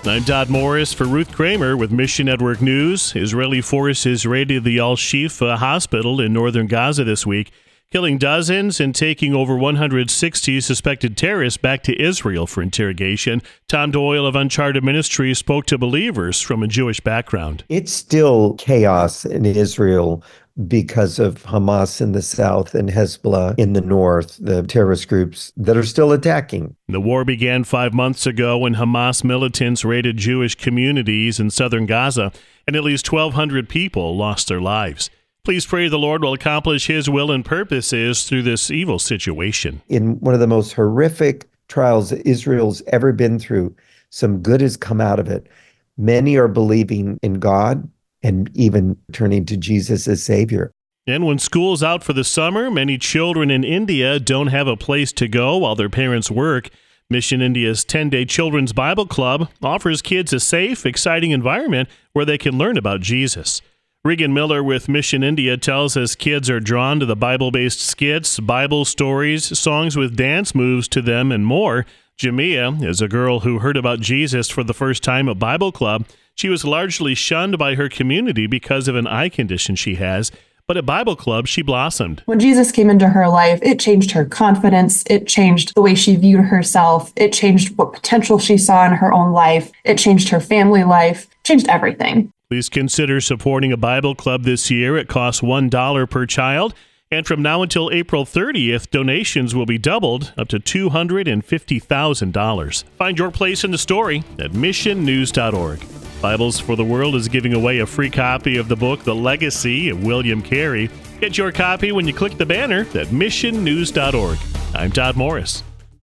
I'm Todd Morris for Ruth Kramer with Mission Network News. Israeli forces raided the Al-Shifa hospital in northern Gaza this week, killing dozens and taking over 160 suspected terrorists back to Israel for interrogation. Tom Doyle of Uncharted Ministries spoke to believers from a Jewish background. It's still chaos in Israel because of Hamas in the south and Hezbollah in the north, the terrorist groups that are still attacking. The war began 5 months ago when Hamas militants raided Jewish communities in southern Gaza, and at least 1,200 people lost their lives. Please pray the Lord will accomplish his will and purposes through this evil situation. In one of the most horrific trials that Israel's ever been through, some good has come out of it. Many are believing in God and even turning to Jesus as Savior. And when school's out for the summer, many children in India don't have a place to go while their parents work. Mission India's 10-day Children's Bible Club offers kids a safe, exciting environment where they can learn about Jesus. Regan Miller with Mission India tells us kids are drawn to the Bible-based skits, Bible stories, songs with dance moves to them, and more. Jamia is a girl who heard about Jesus for the first time at Bible Club. She was largely shunned by her community because of an eye condition she has, but at Bible Club, she blossomed. When Jesus came into her life, it changed her confidence. It changed the way she viewed herself. It changed what potential she saw in her own life. It changed her family life, changed everything. Please consider supporting a Bible Club this year. It costs $1 per child. And from now until April 30th, donations will be doubled up to $250,000. Find your place in the story at missionnews.org. Bibles for the World is giving away a free copy of the book, The Legacy of William Carey. Get your copy when you click the banner at missionnews.org. I'm Todd Morris.